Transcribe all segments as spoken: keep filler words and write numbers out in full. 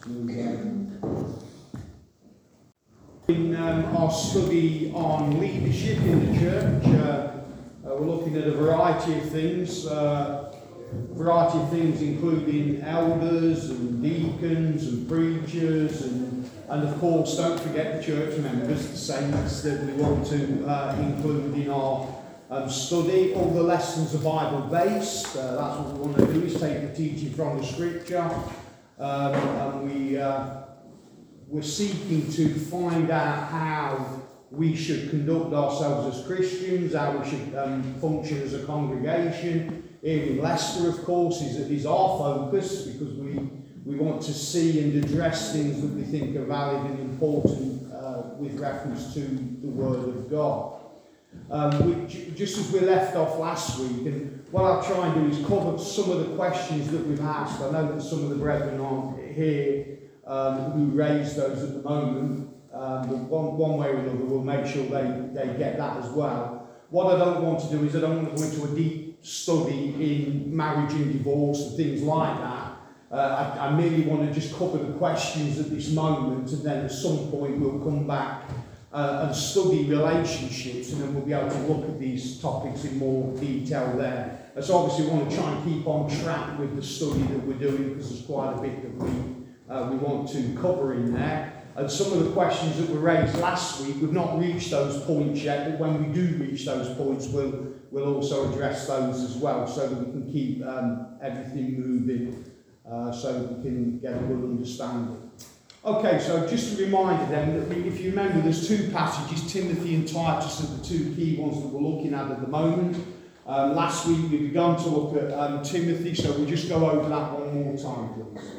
In um, our study on leadership in the church, uh, uh, we're looking at a variety of things, uh, variety of things including elders and deacons and preachers and, and of course don't forget the church members, the saints that we want to uh, include in our um, study. All the lessons are Bible based, uh, that's what we want to do, is take the teaching from the scripture, um, and we uh, We're seeking to find out how we should conduct ourselves as Christians, how we should um, function as a congregation. Here in Leicester, of course, is, is our focus, because we, we want to see and address things that we think are valid and important uh, with reference to the Word of God. Um, we, just as we left off last week, and what I'll try and do is cover some of the questions that we've asked. I know that some of the brethren aren't here Um, who raise those at the moment, um, but one, one way or another we'll make sure they, they get that as well. What I don't want to do is I don't want to go into a deep study in marriage and divorce and things like that. Uh, I, I merely want to just cover the questions at this moment, and then at some point we'll come back uh, and study relationships, and then we'll be able to look at these topics in more detail there. And so obviously we want to try and keep on track with the study that we're doing, because there's quite a bit that we Uh, we want to cover in there. And some of the questions that were raised last week, we've not reached those points yet, but when we do reach those points, we'll, we'll also address those as well, so that we can keep um, everything moving, uh, so that we can get a good understanding. Okay, so just a reminder then, that we, if you remember, there's two passages, Timothy and Titus are the two key ones that we're looking at at the moment. Um, last week we began to look at um, Timothy, so we'll just go over that one more time, please.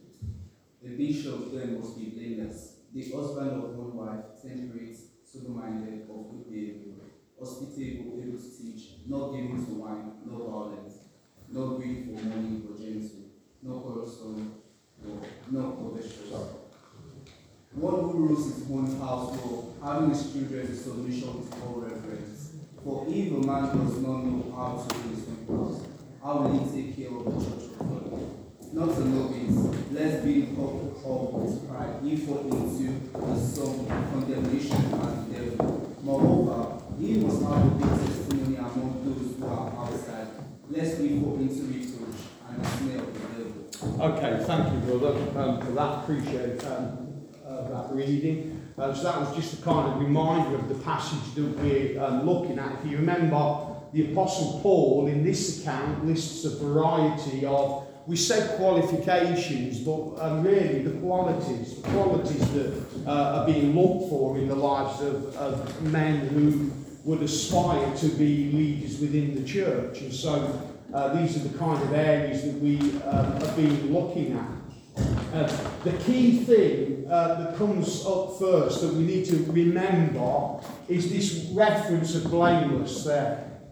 The bishop then must be blameless, the husband of one wife, temperate, sober-minded, of good behavior, hospitable, able to teach, not given to wine, no violent, no greed for money, but gentle, no quarrelsome, no covetous. One who rules his own household, having his children in submission with all reverence. For if a man does not know how to rule his own house, how will he take care of the church of God? Not a novice, lest being called with pride, he fall into the some condemnation as the devil. Moreover, he must have a big testimony among those who are outside, lest we fall into reproach and the snare of the devil. Okay, thank you, brother, um, for that. Appreciate um, uh, that reading. Uh, so that was just a kind of reminder of the passage that we're um, looking at. If you remember, the Apostle Paul in this account lists a variety of, we said qualifications, but um, really the qualities, the qualities that uh, are being looked for in the lives of, of men who would aspire to be leaders within the church. And so uh, these are the kind of areas that we um, have been looking at. Uh, the key thing uh, that comes up first that we need to remember is this reference of blameless there.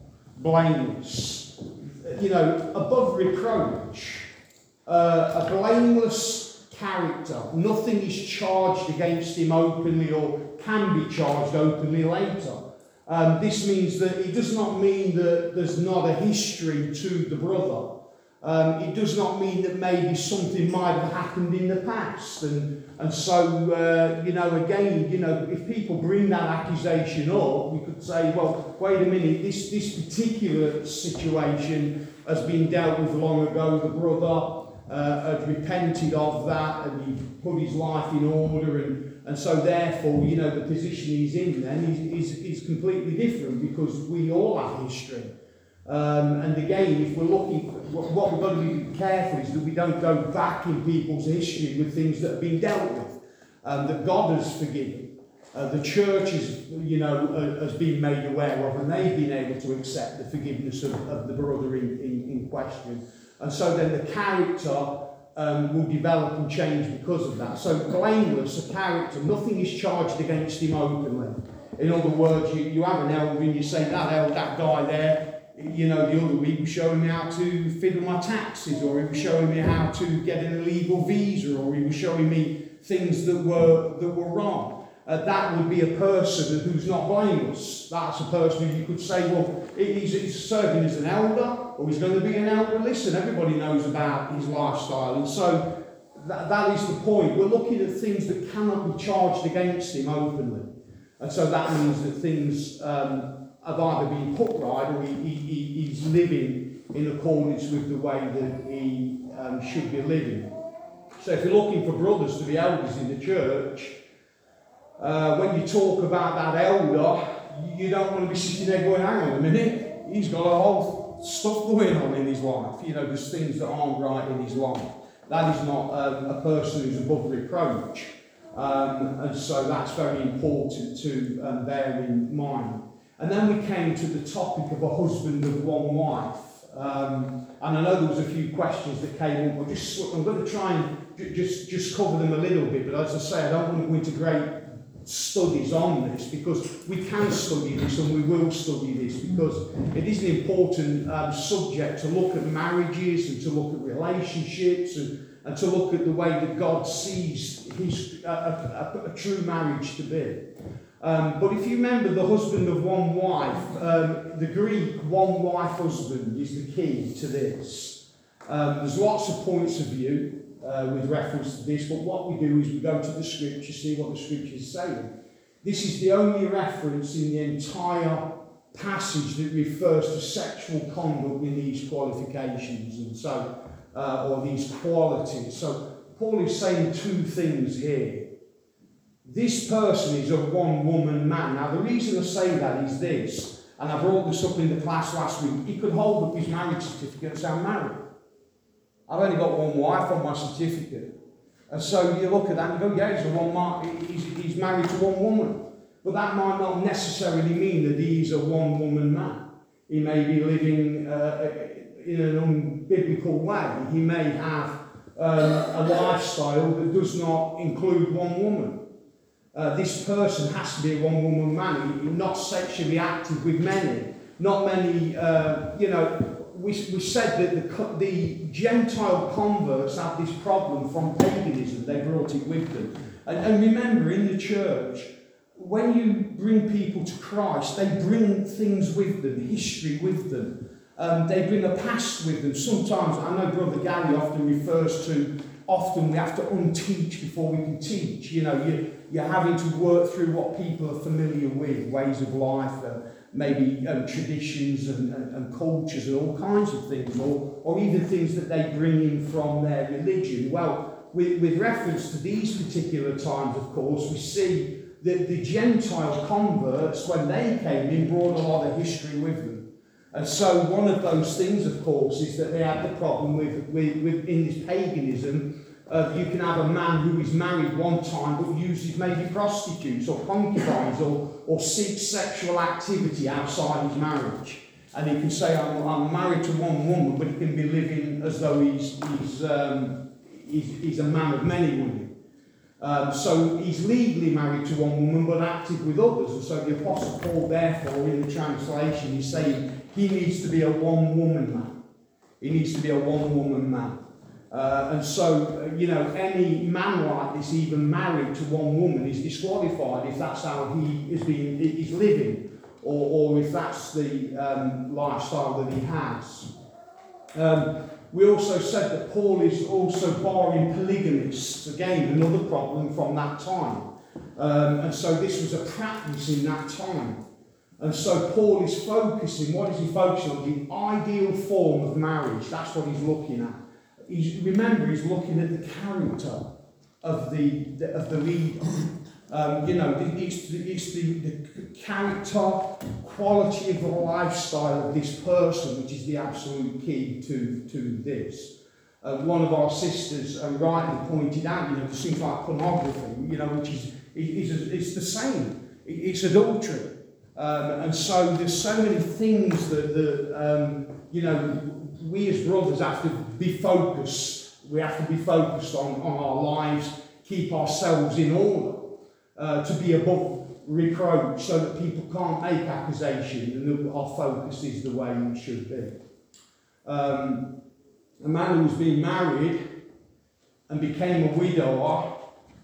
Blameless. You know, above reproach. Uh, a blameless character. Nothing is charged against him openly or can be charged openly later. Um, this means that it does not mean that there's not a history to the brother. Um, it does not mean that maybe something might have happened in the past. And, and so, uh, you know, again, you know, if people bring that accusation up, we could say, well, wait a minute, this, this particular situation has been dealt with long ago. The brother uh, had repented of that and he put his life in order, and, and so therefore, you know, the position he's in then is, is, is completely different, because we all have history. Um, and again, if we're looking, what, what we've got to be careful is that we don't go back in people's history with things that have been dealt with, um, that God has forgiven. Uh, the church is, you know, uh, has been made aware of, and they've been able to accept the forgiveness of, of the brother in, in, in question. And so then the character um, will develop and change because of that. So blameless, a character, nothing is charged against him openly. In other words, you, you have an elder and you say, that elder, that guy there, you know, the other week was showing me how to fiddle my taxes, or he was showing me how to get an illegal visa, or he was showing me things that were that were wrong. Uh, that would be a person who's not blameless. That's a person who you could say, well, he's, he's serving as an elder, or he's going to be an elder. Listen, everybody knows about his lifestyle, and so that, that is the point. We're looking at things that cannot be charged against him openly. And so that means that things um, have either been put right or he, he, he's living in accordance with the way that he um, should be living. So if you're looking for brothers to be elders in the church, uh, when you talk about that elder, you don't want to be sitting there going, hang on a minute, he's got a whole stuff going on in his life. You know, there's things that aren't right in his life. That is not um, a person who's above reproach. Um, and so that's very important to um, bear in mind. And then we came to the topic of a husband of one wife. Um, and I know there was a few questions that came up. I'm, just, I'm going to try and j- just, just cover them a little bit. But as I say, I don't want to go into great studies on this, because we can study this and we will study this, because it is an important um, subject to look at marriages and to look at relationships and, and to look at the way that God sees his, a, a, a, a true marriage to be. Um, but if you remember the husband of one wife, um, the Greek one wife husband is the key to this. Um, there's lots of points of view uh, with reference to this, but what we do is we go to the scripture, see what the scripture is saying. This is the only reference in the entire passage that refers to sexual conduct in these qualifications and so, uh, or these qualities. So Paul is saying two things here. This person is a one-woman man. Now, the reason I say that is this, and I brought this up in the class last week. He could hold up his marriage certificate and say, I'm married. I've only got one wife on my certificate. And so you look at that and you go, yeah, he's, a one he's, he's married to one woman. But that might not necessarily mean that he's a one-woman man. He may be living uh, in an unbiblical way. He may have um, a lifestyle that does not include one woman. Uh, this person has to be a one-woman man, not sexually active with many. Not many, uh, you know, we, we said that the, the Gentile converts have this problem from paganism. They brought it with them. And, and remember, in the church, when you bring people to Christ, they bring things with them, history with them. Um, they bring a past with them. Sometimes, I know Brother Gary often refers to, often we have to unteach before we can teach. You know, you, you're having to work through what people are familiar with, ways of life, uh, maybe um, traditions and, and, and cultures and all kinds of things, or, or even things that they bring in from their religion. Well, with, with reference to these particular times, of course, we see that the Gentile converts, when they came in, brought a lot of history with them. And so one of those things, of course, is that they had the problem with, with, with in this paganism, uh, you can have a man who is married one time but uses maybe prostitutes or concubines or, or seeks sexual activity outside his marriage. And he can say, I'm, I'm married to one woman, but he can be living as though he's, he's, um, he's, he's a man of many women. Um, so he's legally married to one woman but active with others. And so the Apostle Paul, therefore, in the translation, is saying he needs to be a one-woman man. He needs to be a one-woman man. Uh, and so, uh, you know, any man like this, even married to one woman, is disqualified if that's how he is being is living, or, or if that's the um, lifestyle that he has. Um, we also said that Paul is also barring polygamists. Again, another problem from that time. Um, and so this was a practice in that time. And so Paul is focusing, what is he focusing on? The ideal form of marriage. That's what he's looking at. He's, remember, he's looking at the character of the, the of the leader. Um, you know, it's, it's the, the character, quality of the lifestyle of this person, which is the absolute key to, to this. Uh, one of our sisters uh, rightly pointed out, you know, things like pornography, you know, which is, is, is the same. It's adultery. Um, and so there's so many things that, that um, you know, we as brothers have to be focused. We have to be focused on, on our lives, keep ourselves in order, uh, to be above reproach so that people can't make accusation and that our focus is the way it should be. Um, a man who was being married and became a widower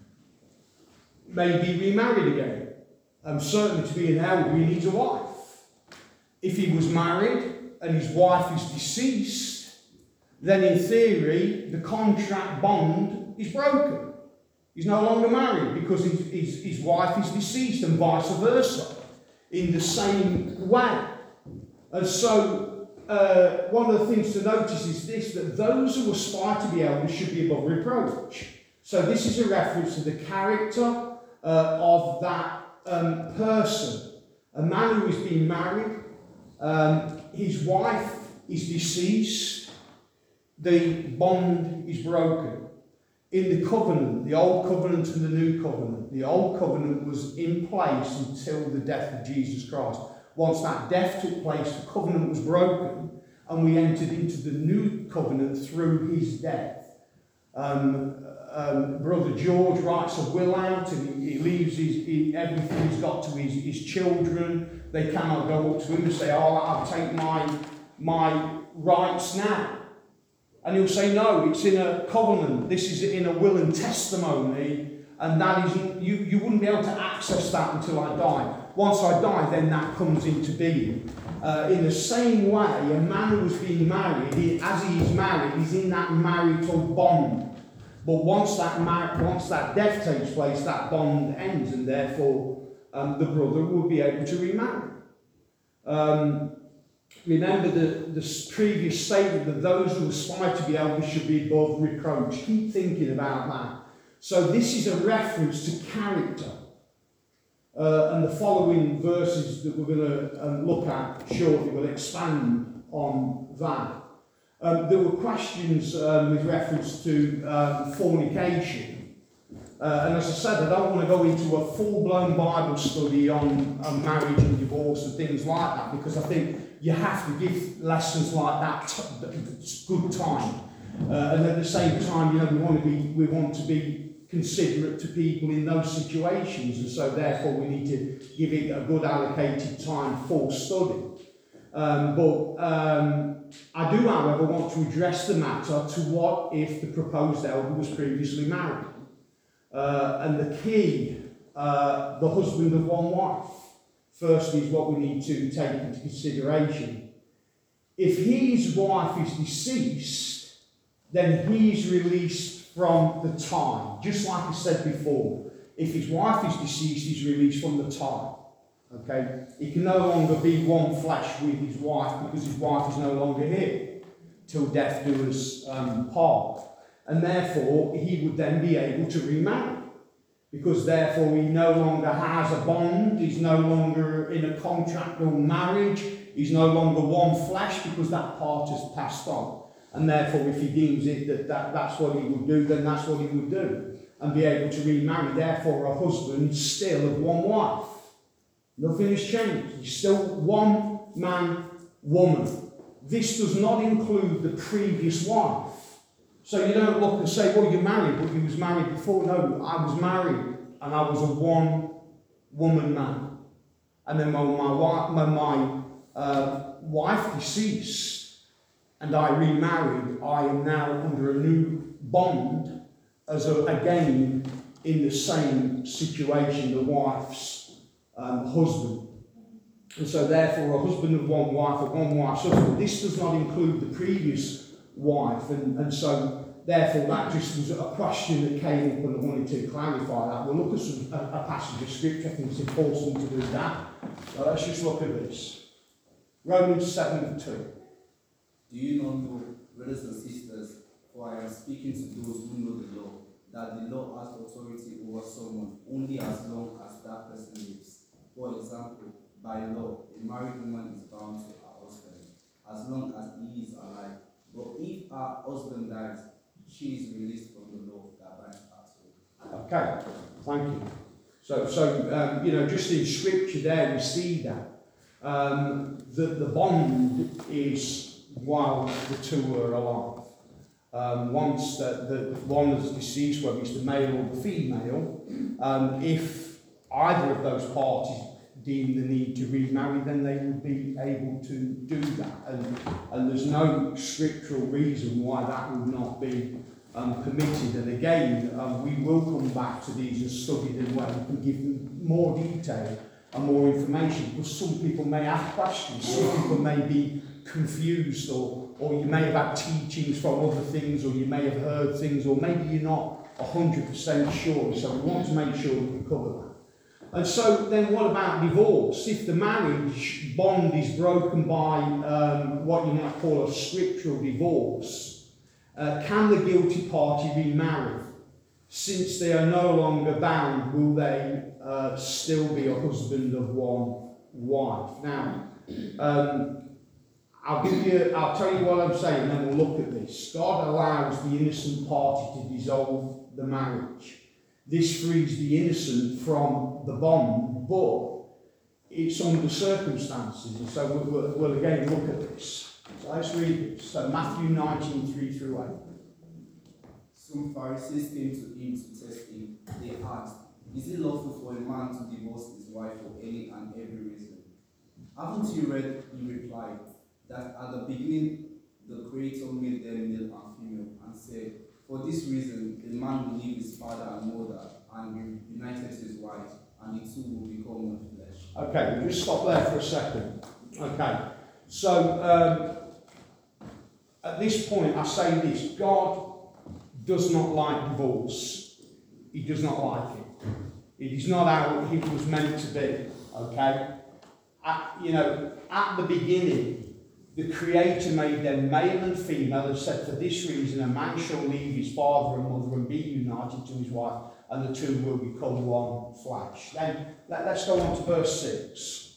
may be remarried again. Um, certainly to be an elder, he needs a wife. If he was married and his wife is deceased, then in theory, the contract bond bond is broken. He's no longer married because his, his, his wife is deceased, and vice versa, in the same way. And so, uh, one of the things to notice is this, that those who aspire to be elders should be above reproach. So this is a reference to the character uh, of that um, person. A man who has been married, um, his wife is deceased, the bond is broken. In the covenant, the old covenant and the new covenant, the old covenant was in place until the death of Jesus Christ. Once that death took place, the covenant was broken, and we entered into the new covenant through his death. Um, um, Brother George writes a will out, and he, he leaves his, he, everything he's got to his, his children. They cannot go up to him and say, oh, I'll take my, my rights now. And he'll say, no, it's in a covenant. This is in a will and testimony. And that isn't, you, you wouldn't be able to access that until I die. Once I die, then that comes into being. Uh, in the same way, a man who has been married, he, as he is married, he's in that marital bond. But once that, mar- once that death takes place, that bond ends, and therefore um, the brother will be able to remarry. Um, Remember the, the previous statement that those who aspire to be elders should be above reproach. Keep thinking about that. So this is a reference to character. Uh, and the following verses that we're going to um, look at shortly will expand on that. Um, there were questions um, with reference to um, fornication. Uh, and as I said, I don't want to go into a full-blown Bible study on, on marriage and divorce and things like that, because I think you have to give lessons like that t- good time. Uh, and at the same time, you know, we want to be we want to be considerate to people in those situations, and so therefore we need to give it a good allocated time for study. Um, but um, I do, however, want to address the matter to what if the proposed elder was previously married. Uh, and the key, uh, the husband of one wife, first is what we need to take into consideration. If his wife is deceased, then he's released from the tie. Just like I said before, if his wife is deceased, he's released from the tie. Okay? He can no longer be one flesh with his wife because his wife is no longer here till death do us um, part. And therefore, he would then be able to remarry. Because therefore, he no longer has a bond, he's no longer in a contractual marriage, he's no longer one flesh because that part has passed on. And therefore, if he deems it that, that that's what he would do, then that's what he would do. And be able to remarry. Therefore, a husband still of one wife. Nothing has changed. He's still one man, woman. This does not include the previous wife. So you don't look and say, well, you're married, but you was married before. No, I was married, and I was a one-woman man. And then when my, wife, when my uh, wife deceased, and I remarried, I am now under a new bond, as a, again, in the same situation, the wife's um, husband. And so therefore, a husband of one wife, of one wife's husband. This does not include the previous wife, and, and so therefore that just was a question that came up, and I wanted to clarify that. We'll look at some, a, a passage of scripture. I think it's important to do that. So let's just look at this. Romans seven two. Do you not know, brothers and sisters, for I am speaking to those who know the law, that the law has authority over someone only as long as that person lives. For example, by law, a married woman is bound to her husband as long as he is alive. But if her husband dies, she is released from the law that binds her. Okay, thank you. So, so um, you know, just in scripture there we see that. Um, the, the bond is while the two are alive. Um, once the, the one is deceased, whether it's the male or the female, um, if either of those parties deem the need to remarry, then they would be able to do that. And, and there's no scriptural reason why that would not be um, permitted. And again, um, we will come back to these and study them where we can give them more detail and more information, because some people may have questions, some people may be confused, or, or you may have had teachings from other things, or you may have heard things, or maybe you're not one hundred percent sure, so we want to make sure we cover that. And so then what about divorce? If the marriage bond is broken by um, what you might call a scriptural divorce, uh, can the guilty party remarry? Since they are no longer bound, will they uh, still be a husband of one wife? Now, um, I'll give you, I'll tell you what I'm saying, and then we'll look at this. God allows the innocent party to dissolve the marriage. This frees the innocent from the bond, but it's under circumstances, and so we'll, we'll, we'll again look at this. So let's read this. So Matthew nineteen, three through eight. Some Pharisees came to him to test him. They asked, "Is it lawful for a man to divorce his wife for any and every reason?" "Haven't you read," he replied, "that at the beginning the Creator made them male and female, and said, for this reason a man will leave his father and mother and be united to his wife, and the two will become one flesh." Okay, we'll just stop there for a second. Okay, so um, at this point I say this: God does not like divorce. He does not like it. It is not how it was meant to be. Okay, at, you know, at the beginning, the Creator made them male and female and said, for this reason a man shall leave his father and mother and be united to his wife, and the two will become one flesh. Then let, let's go on to verse six.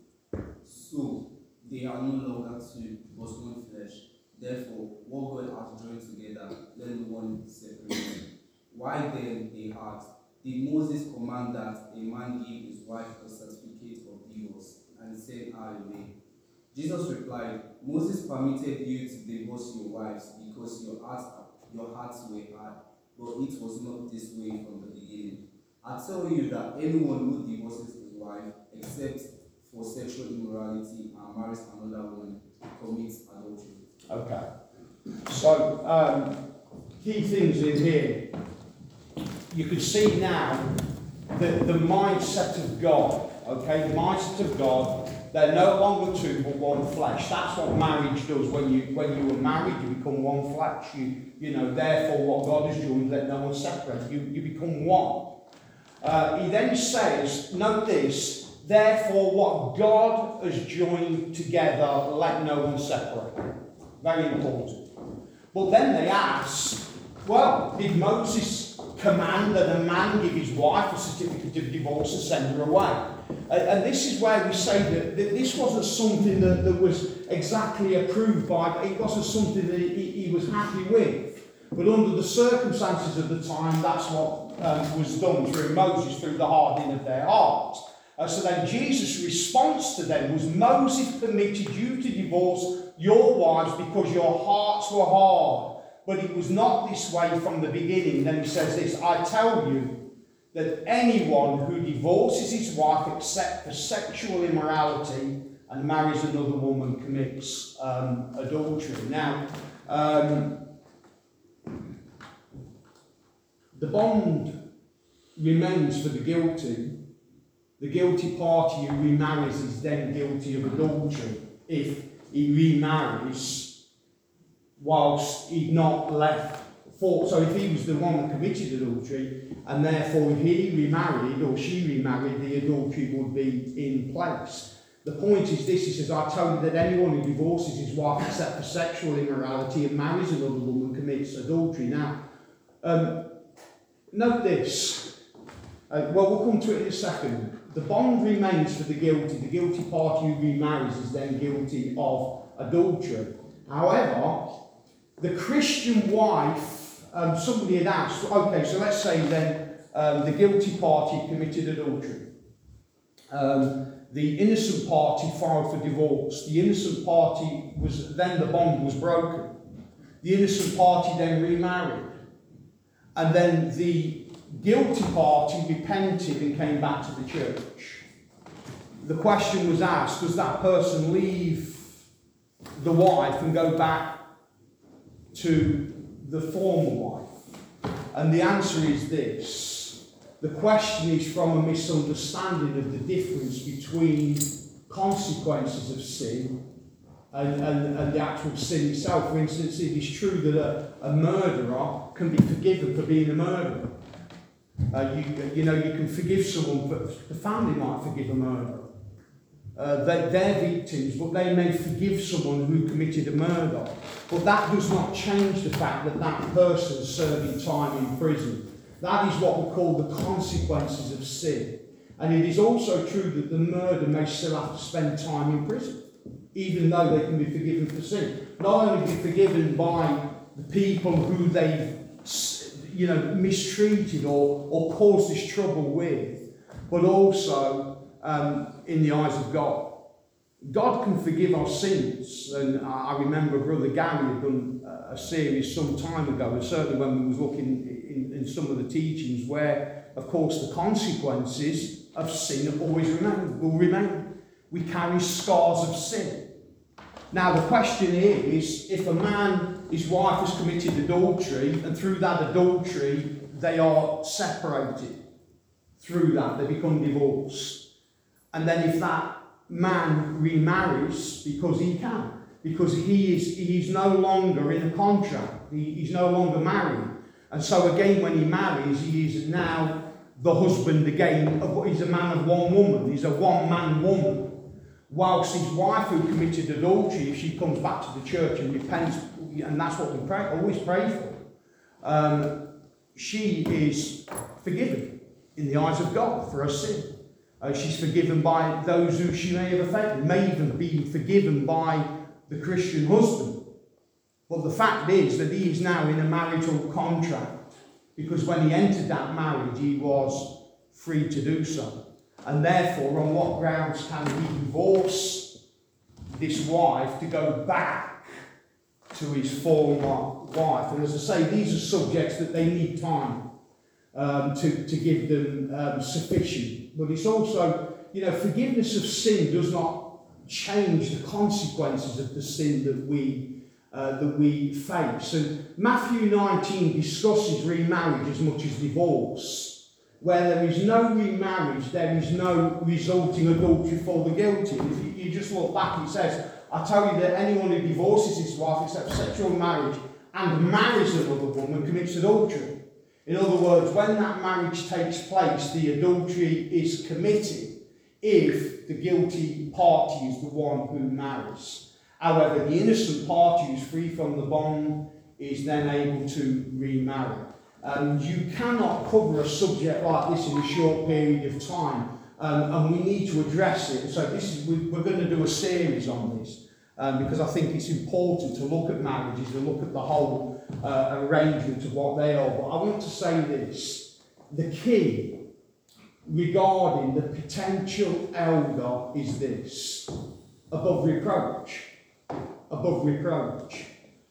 So they are no longer two, but one flesh. Therefore, what God has joined together, let no one separate. Why then, they asked, did Moses command that a man give his wife a certificate of divorce and send her away? Jesus replied, Moses permitted you to divorce your wives because your hearts, your hearts were hard, but it was not this way from the beginning. I tell you that anyone who divorces his wife, except for sexual immorality, and marries another woman, commits adultery. Okay. So, um, key things in here. You can see now that the mindset of God, okay, the mindset of God, they're no longer two but one flesh. That's what marriage does. When you when you are married, you become one flesh. You you know, therefore what God has joined, let no one separate. You you become one. Uh, he then says, note this, therefore what God has joined together, let no one separate. Very important. But then they ask, well, did Moses command that a man give his wife a certificate of divorce and send her away? And, and this is where we say that, that this wasn't something that, that was exactly approved by, it wasn't something that he, he was happy with. But under the circumstances of the time, that's what um, was done through Moses, through the hardening of their heart. Uh, so then Jesus' response to them was, Moses permitted you to divorce your wives because your hearts were hard. But it was not this way from the beginning. Then he says this, I tell you that anyone who divorces his wife except for sexual immorality and marries another woman commits um, adultery. Now, um, the bond remains for the guilty. The guilty party who remarries is then guilty of adultery if he remarries whilst he'd not left for. So if he was the one that committed adultery, and therefore if he remarried or she remarried, the adultery would be in place. The point is this, he says, I tell you that anyone who divorces his wife except for sexual immorality and marries another woman commits adultery. Now, um, note this. Uh, well, we'll come to it in a second. The bond remains for the guilty. The guilty party who remarries is then guilty of adultery. However, the Christian wife, um, somebody had asked, okay, so let's say then um, the guilty party committed adultery. Um, the innocent party filed for divorce. The innocent party was, then the bond was broken. The innocent party then remarried. And then the guilty party repented and came back to the church. The question was asked, does that person leave the wife and go back to the former wife? And the answer is this. The question is from a misunderstanding of the difference between consequences of sin and, and, and the actual sin itself. For instance, it is true that a, a murderer can be forgiven for being a murderer. Uh, you, you know, you can forgive someone, but the family might forgive a murderer. Uh, they, they're victims, but they may forgive someone who committed a murder. But that does not change the fact that that person is serving time in prison. That is what we call the consequences of sin. And it is also true that the murderer may still have to spend time in prison, even though they can be forgiven for sin. Not only be forgiven by the people who they've, you know, mistreated or, or caused this trouble with, but also um, in the eyes of God. God can forgive our sins, and I remember Brother Gary had done a series some time ago, and certainly when we was looking in, in some of the teachings, where, of course, the consequences of sin always remain, will remain. We carry scars of sin. Now, the question is, if a man, his wife has committed adultery, and through that adultery, they are separated. Through that, they become divorced. And then if that man remarries, because he can, because he is he is no longer in a contract, he, he's no longer married. And so again, when he marries, he is now the husband again, of, he's a man of one woman, he's a one-man woman. Whilst his wife who committed adultery, if she comes back to the church and repents, and that's what we pray, always pray for, um, she is forgiven in the eyes of God for her sin. Uh, she's forgiven by those who she may have offended, may even be forgiven by the Christian husband. But the fact is that he is now in a marital contract, because when he entered that marriage, he was free to do so. And therefore, on what grounds can he divorce this wife to go back to his former wife? And as I say, these are subjects that they need time um, to, to give them um, sufficient. But it's also, you know, forgiveness of sin does not change the consequences of the sin that we, uh, that we face. And Matthew nineteen discusses remarriage as much as divorce. Where there is no remarriage, there is no resulting adultery for the guilty. And if you, you just look back, it says, I tell you that anyone who divorces his wife except sexual marriage and marries another woman commits adultery. In other words, when that marriage takes place, the adultery is committed if the guilty party is the one who marries. However, the innocent party who's free from the bond is then able to remarry. Um, you cannot cover a subject like this in a short period of time, um, and we need to address it. So this is, we're going to do a series on this, um, because I think it's important to look at marriages and look at the whole uh, arrangement of what they are. But I want to say this, the key regarding the potential elder is this: above reproach. Above reproach.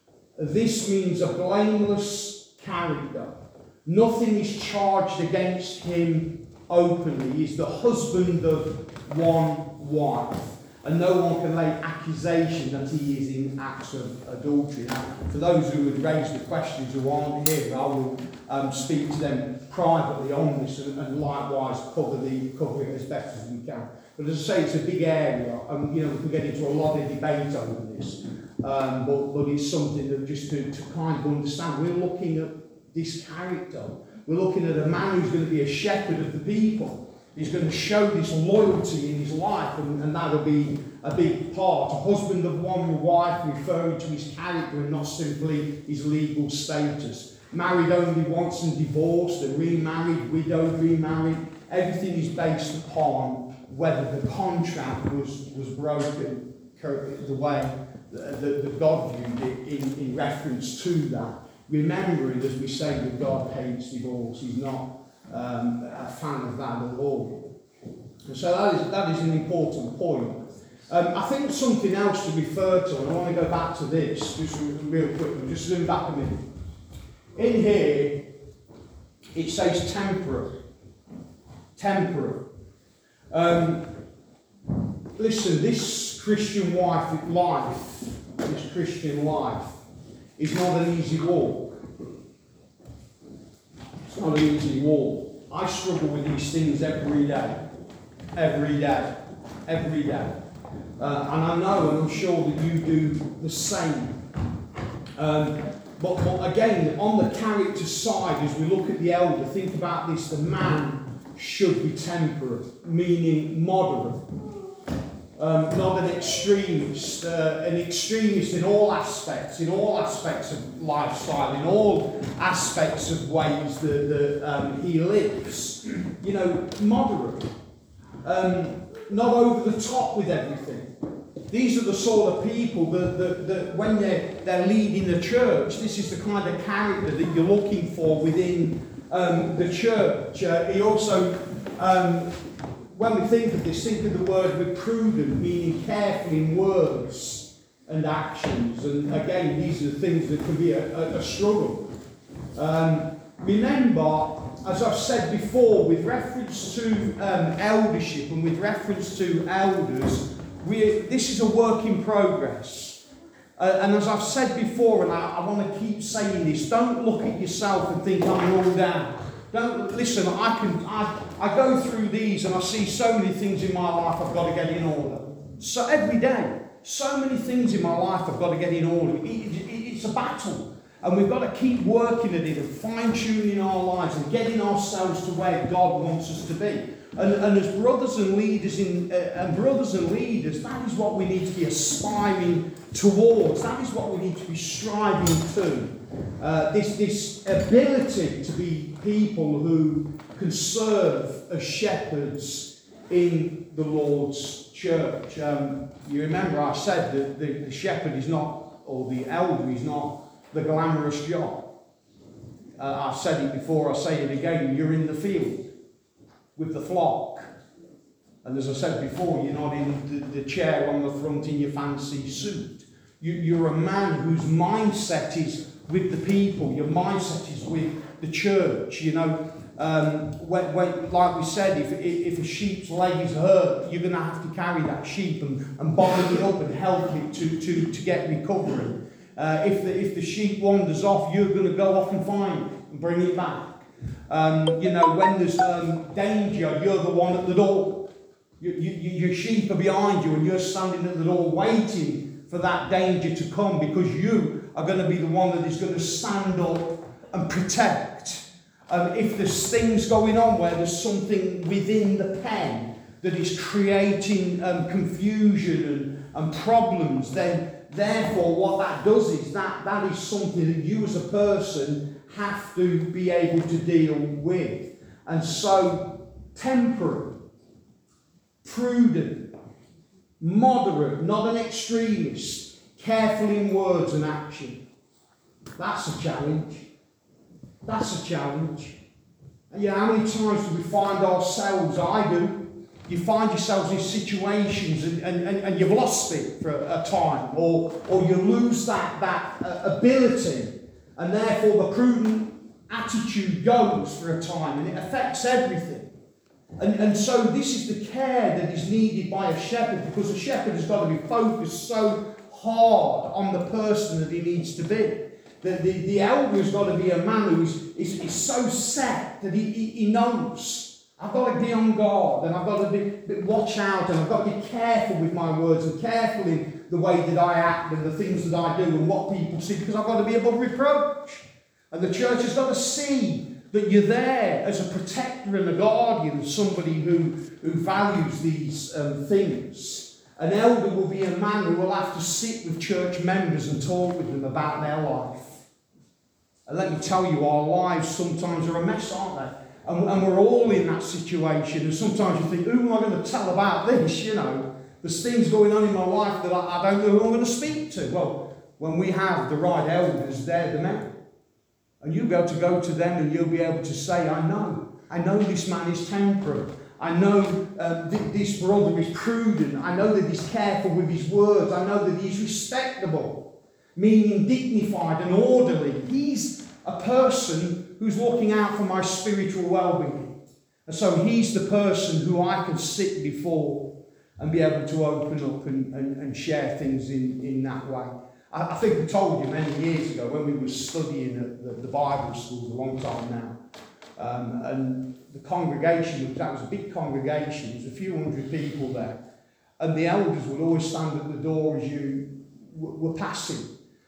This means a blameless character. Nothing is charged against him openly. He's the husband of one wife. And no one can lay accusation that he is in acts of adultery. Now, for those who would raise the questions who aren't here, I will um, speak to them privately on this and, and likewise cover, the, cover it as best as we can. But as I say, it's a big area, and you know, we can get into a lot of debate over this. Um, but, but it's something that just to, to kind of understand, we're looking at this character. We're looking at a man who's going to be a shepherd of the people. He's going to show this loyalty in his life, and, and that'll be a big part. A husband of one wife, referring to his character and not simply his legal status. Married only once and divorced, and remarried, widowed, remarried. Everything is based upon whether the contract was, was broken the way that, that God viewed it in, in reference to that. Remembering, as we say, that God hates divorce. He's not um, a fan of that at all. And so that is, that is an important point. Um, I think something else to refer to, and I want to go back to this, just real quickly, just zoom back a minute. In here, it says temperate. Temperate. Um, listen, this Christian wife, life, this Christian life, is not an easy walk. It's not an easy walk. I struggle with these things every day. Every day. Every day. Uh, and I know, and I'm sure that you do the same. Um, But, but again, on the character side, as we look at the elder, think about this: the man should be temperate, meaning moderate. Um, not an extremist, uh, an extremist in all aspects, in all aspects of lifestyle, in all aspects of ways that, that um, he lives. You know, moderate. Um, not over the top with everything. These are the sort of people that, that, that when they're, they're leading the church, this is the kind of character that you're looking for within um, the church. Uh, he also... Um, When we think of this, think of the word with prudent, meaning careful in words and actions. And again, these are the things that can be a, a, a struggle. Um, remember, as I've said before, with reference to um, eldership and with reference to elders, we this is a work in progress. Uh, and as I've said before, and I, I want to keep saying this, don't look at yourself and think I'm all down. Don't listen. I can. I, I go through these and I see so many things in my life I've got to get in order. So every day, so many things in my life I've got to get in order. It, it, it's a battle, and we've got to keep working at it and fine tuning our lives and getting ourselves to where God wants us to be. And, and as brothers and leaders in uh, and brothers and leaders, that is what we need to be aspiring towards. That is what we need to be striving to. Uh, this this ability to be people who can serve as shepherds in the Lord's church. Um, you remember I said that the, the shepherd is not, or the elder is not, the glamorous job. Uh, I've said it before, I'll say it again. You're in the field with the flock. And as I said before, you're not in the, the chair on the front in your fancy suit. You, you're a man whose mindset is with the people. Your mindset is with the church. You know, um, when, when, like we said, if, if a sheep's leg is hurt, you're going to have to carry that sheep and, and bind it up and help it to, to, to get recovery. Uh, if, the, if the sheep wanders off, you're going to go off and find it and bring it back. Um, you know, when there's um, danger, you're the one at the door. You, you, your sheep are behind you and you're standing at the door waiting for that danger to come, because you are going to be the one that is going to stand up and protect. Um, if there's things going on where there's something within the pen that is creating um, confusion and, and problems, then therefore what that does is that that is something that you as a person have to be able to deal with. And so temperate, prudent, moderate, not an extremist, careful in words and action. That's a challenge. That's a challenge. And you know, how many times do we find ourselves, I do, you find yourselves in situations and, and, and, and you've lost it for a, a time, or, or you lose that, that uh, ability, and therefore the prudent attitude goes for a time and it affects everything. And, and so this is the care that is needed by a shepherd, because a shepherd has got to be focused so hard on the person that he needs to be. The, the, the elder has got to be a man who is, is, is so set that he, he, he knows, I've got to be on guard, and I've got to be, be, watch out, and I've got to be careful with my words and careful in the way that I act and the things that I do and what people see, because I've got to be above reproach. And the church has got to see that you're there as a protector and a guardian, somebody who, who values these um, things. An elder will be a man who will have to sit with church members and talk with them about their life. And let me tell you, our lives sometimes are a mess, aren't they? And, and we're all in that situation. And sometimes you think, who am I going to tell about this? You know, there's things going on in my life that I, I don't know who I'm going to speak to. Well, when we have the right elders, they're the men. And you'll be able to go to them and you'll be able to say, I know. I know this man is temperate. I know uh, th- this brother is prudent. I know that he's careful with his words. I know that he's respectable, meaning dignified and orderly. He's a person who's looking out for my spiritual well-being. And so he's the person who I can sit before and be able to open up and, and, and share things in, in that way. I, I think I told you many years ago when we were studying at the, the Bible schools, a long time now, um, and the congregation, that was a big congregation, there was a few hundred people there, and the elders would always stand at the door as you w- were passing.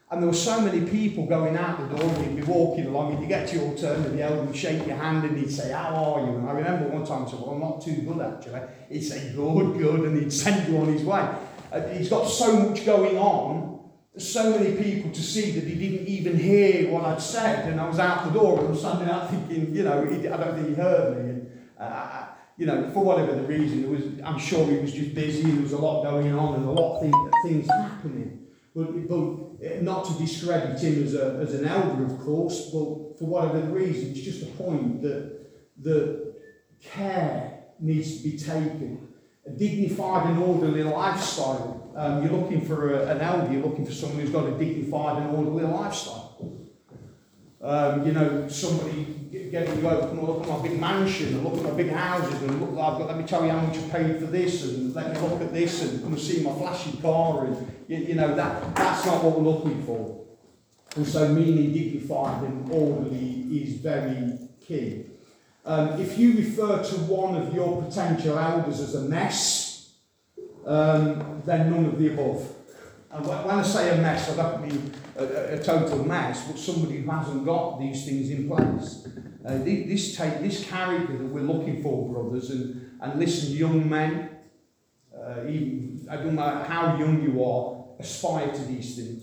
And there were so many people going out the door, and you'd be walking along, and you get to your turn, and the elder would shake your hand, and he'd say, how are you? And I remember one time I said, well, I'm not too good, actually. He'd say, good, good, and he'd send you on his way. And he's got so much going on, so many people to see that he didn't even hear what I'd said, and I was out the door, and I was standing out thinking, you know, he, I don't think he heard me. And, uh, you know, for whatever the reason, it was, I'm sure he was just busy, there was a lot going on, and a lot of things, things happening. But, but not to discredit him as, a, as an elder, of course, but for whatever the reason, it's just a point that, that care needs to be taken. A dignified and orderly lifestyle. Um, you're looking for a, an elder, you're looking for someone who's got a dignified and orderly lifestyle. Um, you know, somebody getting you over, come look at my big mansion, and look at my big houses, and look, I've got, let me tell you how much I paid for this, and let me look at this, and come and see my flashy car, and you, you know, that that's not what we're looking for. And so meaning dignified and orderly is very key. Um, if you refer to one of your potential elders as a mess, um, then none of the above. And when I say a mess, I don't mean a, a, a total mess, but somebody who hasn't got these things in place. Uh, this, take, this character that we're looking for, brothers, and, and listen, young men, uh, even, I don't know how young you are, aspire to these things.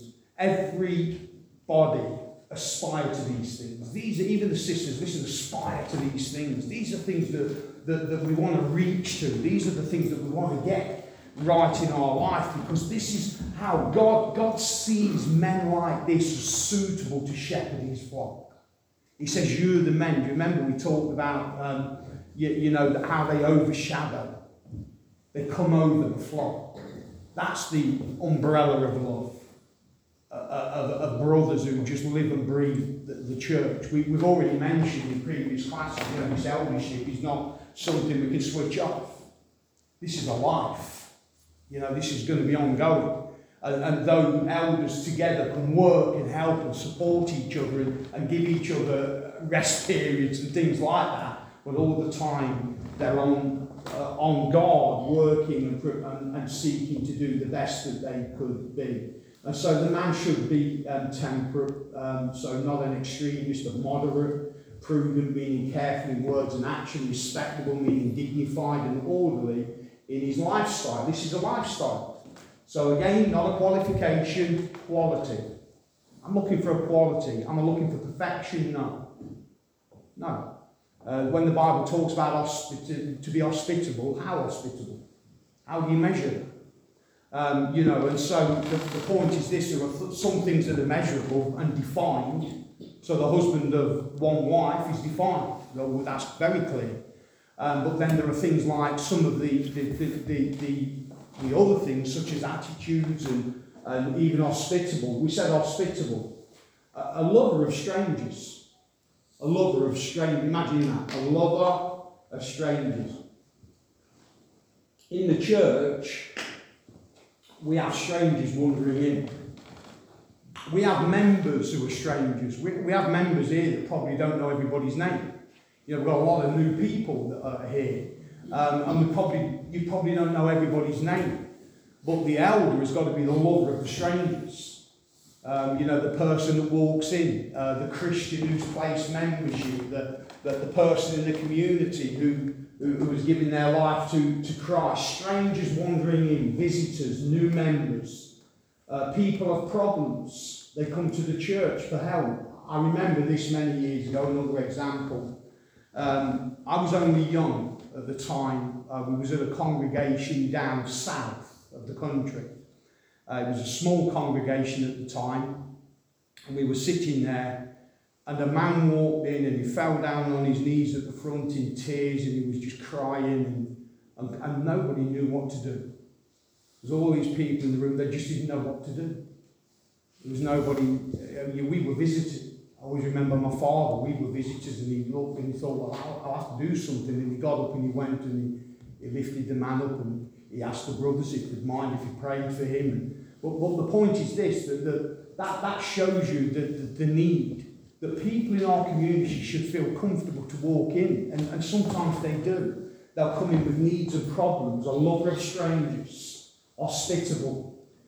Everybody aspire to these things. These are, even the sisters, listen, aspire to these things. These are things that, that, that we want to reach to. These are the things that we want to get right in our life, because this is how God, God sees men like this as suitable to shepherd his flock. He says, you're the men. Do you remember we talked about, um, you, you know, how they overshadow. They come over the flock. That's the umbrella of love. Uh, of, of brothers who just live and breathe the, the church. We, we've already mentioned in previous classes, you know, this eldership is not something we can switch off. This is a life. You know, this is going to be ongoing. And, and though elders together can work and help and support each other and, and give each other rest periods and things like that, but all the time they're on uh, on guard, working and, and, and seeking to do the best that they could be. And so the man should be um, temperate, um, so not an extremist, but moderate, prudent, meaning careful in words and action, respectable, meaning dignified and orderly in his lifestyle. This is a lifestyle. So again, not a qualification, quality. I'm looking for a quality. Am I looking for perfection? No. No. Uh, when the Bible talks about hospit- to be hospitable, how hospitable? How do you measure it? Um, you know, and so the, the point is this, there are some things that are measurable and defined. So the husband of one wife is defined. Well, that's very clear. Um, but then there are things like some of the the, the, the, the, the other things, such as attitudes and, and even hospitable. We said hospitable. A, a lover of strangers. A lover of strangers. Imagine that. A lover of strangers. In the church, we have strangers wandering in. We have members who are strangers. We, we have members here that probably don't know everybody's name. You know, we've got a lot of new people that are here. Um, and we probably, you probably don't know everybody's name. But the elder has got to be the lover of the strangers. Um, you know, the person that walks in, uh, the Christian who's placed membership, the, the, the person in the community who, who, who is giving their life to, to Christ. Strangers wandering in, visitors, new members, uh, people of problems. They come to the church for help. I remember this many years ago, another example. Um, I was only young at the time. Uh, we was at a congregation down south of the country. Uh, it was a small congregation at the time, and we were sitting there, and a man walked in and he fell down on his knees at the front in tears, and he was just crying, and, and, and nobody knew what to do. There was all these people in the room, they just didn't know what to do. There was nobody, uh, we were visited. I always remember my father, we were visitors, and he looked and he thought, well, I'll, I'll have to do something. And he got up and he went and he, he lifted the man up and he asked the brothers if they'd mind if he prayed for him. And, but, but the point is this, that, that, that, that shows you the, the, the need, that people in our community should feel comfortable to walk in, and, and sometimes they do. They'll come in with needs and problems, a lover of strangers, hospitable,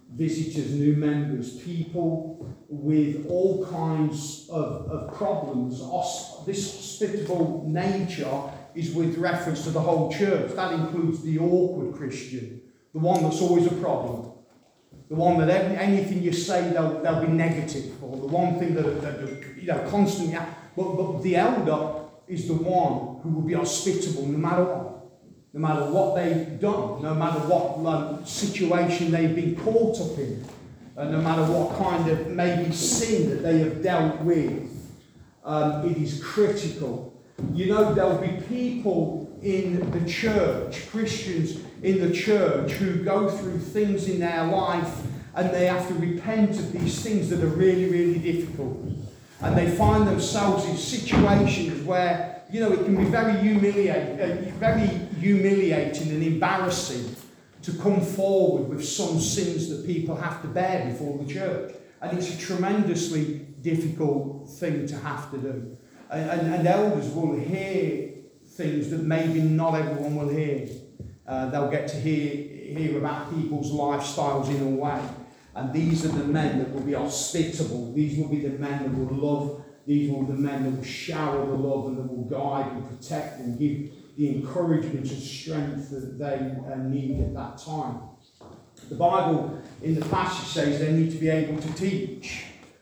visitors, new members, people with all kinds of, of problems. This hospitable nature is with reference to the whole church. That includes the awkward Christian, the one that's always a problem, the one that every, anything you say they'll, they'll be negative, or the one thing that, that you know constantly. But, but the elder is the one who will be hospitable no matter what. No matter what they've done, no matter what um, situation they've been caught up in, and no matter what kind of maybe sin that they have dealt with, um, it is critical. You know, there'll be people in the church, Christians in the church, who go through things in their life and they have to repent of these things that are really, really difficult. And they find themselves in situations where, you know, it can be very humiliating, uh, very humiliating and embarrassing to come forward with some sins that people have to bear before the church. And it's a tremendously difficult thing to have to do. And, and, and elders will hear things that maybe not everyone will hear. Uh, they'll get to hear, hear about people's lifestyles in a way. And these are the men that will be hospitable. These will be the men that will love. These will be the men that will shower the love and that will guide and protect and give the encouragement and strength that they uh, need at that time. The Bible in the passage says they need to be able to teach.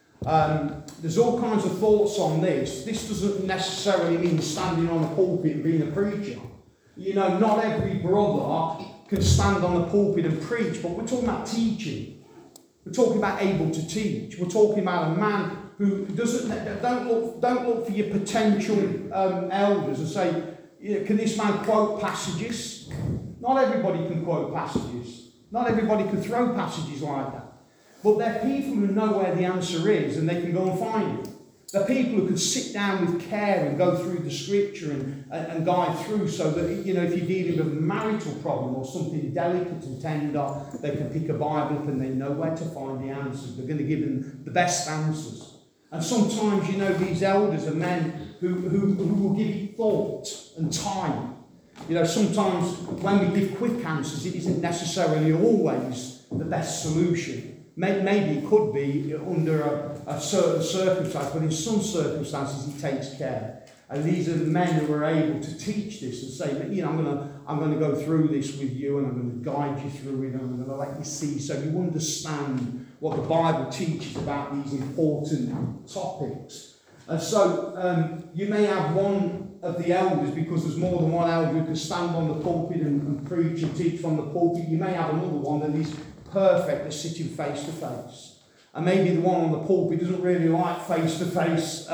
Um, there's all kinds of thoughts on this. This doesn't necessarily mean standing on a pulpit and being a preacher. You know, not every brother can stand on the pulpit and preach, but we're talking about teaching. We're talking about able to teach. We're talking about a man who doesn't, don't look, don't look for your potential um, elders and say, you know, can this man quote passages? Not everybody can quote passages. Not everybody can throw passages like that. But they're people who know where the answer is and they can go and find it. They're people who can sit down with care and go through the scripture and, and, and guide through so that, you know, if you're dealing with a marital problem or something delicate and tender, they can pick a Bible up and they know where to find the answers. They're going to give them the best answers. And sometimes, you know, these elders are men who, who, who will give it thought and time. You know, sometimes when we give quick answers, it isn't necessarily always the best solution. Maybe it could be under a, a certain circumstance, but in some circumstances it takes care. And these are the men who are able to teach this and say, you know, I'm going to I'm going to go through this with you and I'm going to guide you through it and I'm going to let you see so you understand what the Bible teaches about these important topics. And so um, you may have one of the elders, because there's more than one elder who can stand on the pulpit and, and preach and teach from the pulpit. You may have another one that is perfect at sitting face to face. And maybe the one on the pulpit doesn't really like face to face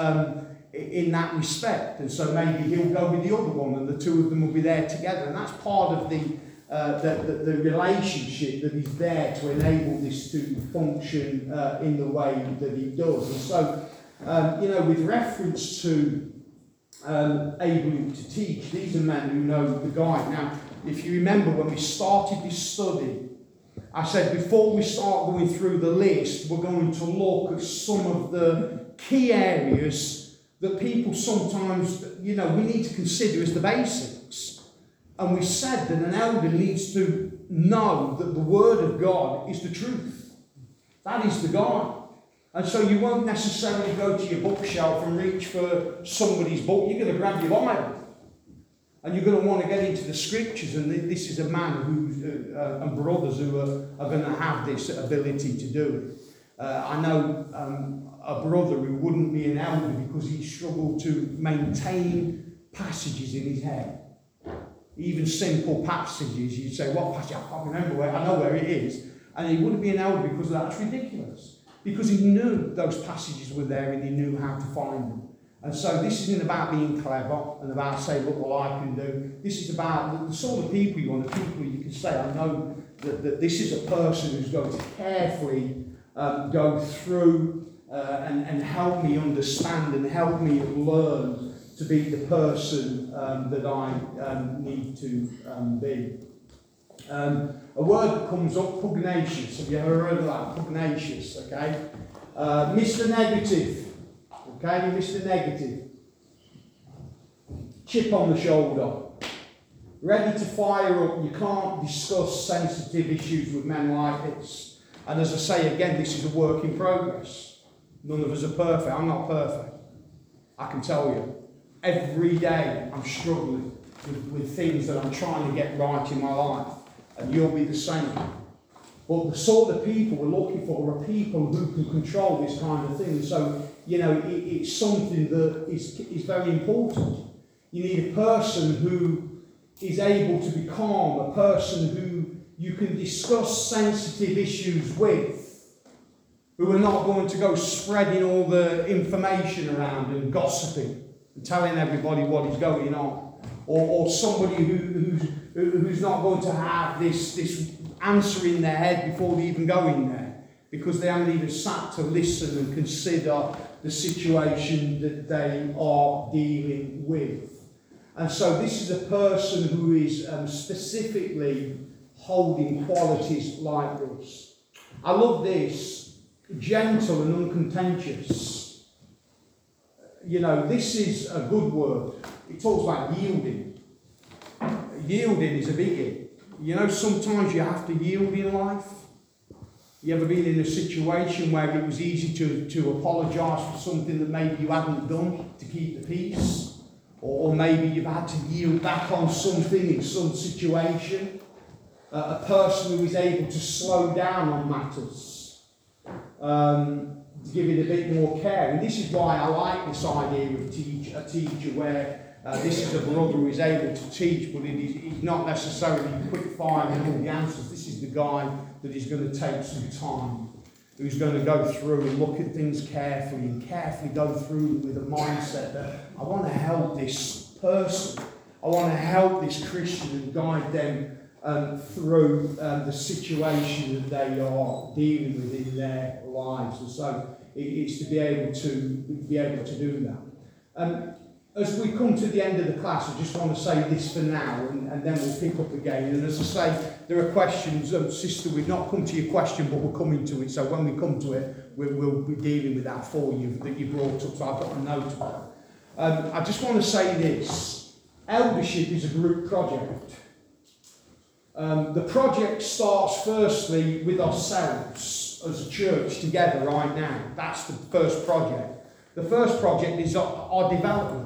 in that respect. And so maybe he'll go with the other one and the two of them will be there together. And that's part of the, uh, the, the, the relationship that is there to enable this to function uh, in the way that it does. And so, um, you know, with reference to um, able to teach, these are men who know the guide. Now, if you remember when we started this study, I said before we start going through the list, we're going to look at some of the key areas that people sometimes, you know, we need to consider as the basics. And we said that an elder needs to know that the Word of God is the truth. That is the guide. And so you won't necessarily go to your bookshelf and reach for somebody's book. You're going to grab your Bible. And you're going to want to get into the scriptures, and this is a man who, uh, and brothers who are, are going to have this ability to do it. Uh, I know um, a brother who wouldn't be an elder because he struggled to maintain passages in his head. Even simple passages, you'd say, what passage? I can't remember where, I know where it is. And he wouldn't be an elder because that's ridiculous. Because he knew those passages were there and he knew how to find them. And so this isn't about being clever and about saying, look what I can do. This is about the sort of people you want, the people you can say, I know that, that this is a person who's going to carefully um, go through uh, and, and help me understand and help me learn to be the person um, that I um, need to um, be. Um, a word that comes up, pugnacious. Have you ever heard of that? Pugnacious, okay? Uh, Mister Negative. Okay, Mister Negative. Chip on the shoulder. Ready to fire up. You can't discuss sensitive issues with men like this. And as I say again, this is a work in progress. None of us are perfect. I'm not perfect. I can tell you. Every day I'm struggling with, with things that I'm trying to get right in my life. And you'll be the same. But the sort of people we're looking for are people who can control this kind of thing. So, you know, it, it's something that is, is very important. You need a person who is able to be calm, a person who you can discuss sensitive issues with, who are not going to go spreading all the information around and gossiping and telling everybody what is going on. Or, or somebody who, who's, who's not going to have this, this answer in their head before they even go in there, because they haven't even sat to listen and consider the situation that they are dealing with. And so this is a person who is um, specifically holding qualities like this. I love this. Gentle and uncontentious. You know, this is a good word. It talks about yielding. Yielding is a biggie. You know, sometimes you have to yield in life. You ever been in a situation where it was easy to, to apologise for something that maybe you hadn't done to keep the peace? Or maybe you've had to yield back on something in some situation. Uh, a person who is able to slow down on matters. Um, to give it a bit more care. And this is why I like this idea of teach, a teacher where uh, this is a brother who is able to teach, but it is, he's not necessarily quick firing all the answers. This is the guy that is going to take some time, who's going to go through and look at things carefully and carefully go through with a mindset that I want to help this person. I want to help this Christian and guide them um, through um, the situation that they are dealing with in their lives. And so it, it's to be able to be able to do that. Um, as we come to the end of the class, I just want to say this for now, and, and then we'll pick up again. And as I say, there are questions. Um, sister, we've not come to your question, but we're coming to it. So when we come to it, we, we'll be dealing with that for you, that you brought up. So I've got a note of that. Um, I just want to say this. Eldership is a group project. Um, the project starts firstly with ourselves as a church together right now. That's the first project. The first project is our, our development.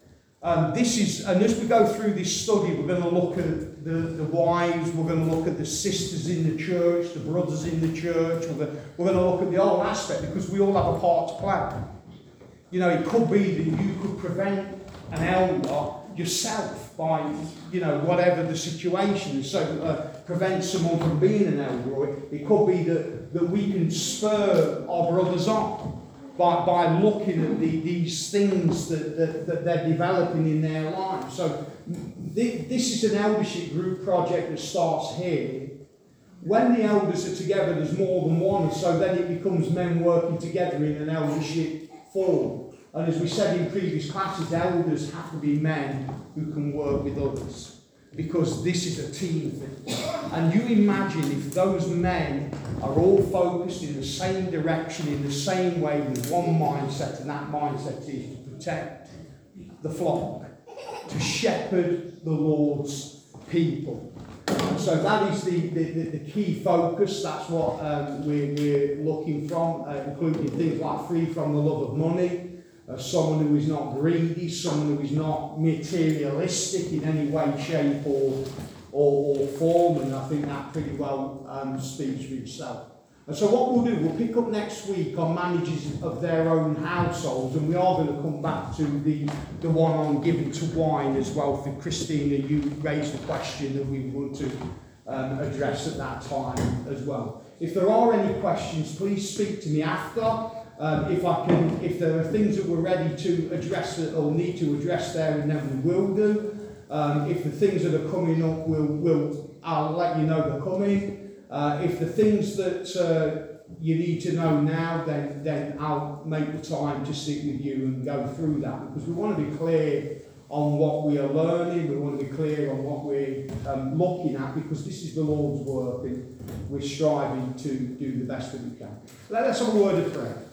Um, this is, and as we go through this study, we're going to look at the, the wives, we're going to look at the sisters in the church, the brothers in the church, we're going, we're going to look at the whole aspect, because we all have a part to play. You know, it could be that you could prevent an elder yourself by, you know, whatever the situation is, so uh, prevent someone from being an elder, or it, it could be that, that we can spur our brothers on. By, by looking at the, these things that, that, that they're developing in their lives. So th- this is an eldership group project that starts here. When the elders are together, there's more than one, so then it becomes men working together in an eldership form. And as we said in previous classes, elders have to be men who can work with others, because this is a team thing. And you imagine if those men are all focused in the same direction, in the same way, with one mindset, and that mindset is to protect the flock, to shepherd the Lord's people. And so that is the, the, the, the key focus. That's what um, we're, we're looking from, uh, including things like free from the love of money, uh, someone who is not greedy, someone who is not materialistic in any way, shape or Or, or form, and I think that pretty well um, speaks for itself. And so what we'll do, we'll pick up next week on managers of their own households, and we are going to come back to the, the one on giving to wine as well. For Christina, you raised a question that we want to um, address at that time as well. If there are any questions, please speak to me after. Um, if I can, if there are things that we're ready to address that or need to address there, and then we will do. Um, if the things that are coming up, we'll, we'll, I'll let you know they're coming. Uh, if the things that uh, you need to know now, then, then I'll make the time to sit with you and go through that, because we want to be clear on what we are learning, we want to be clear on what we're um, looking at, because this is the Lord's work and we're striving to do the best that we can. Let us have a word of prayer.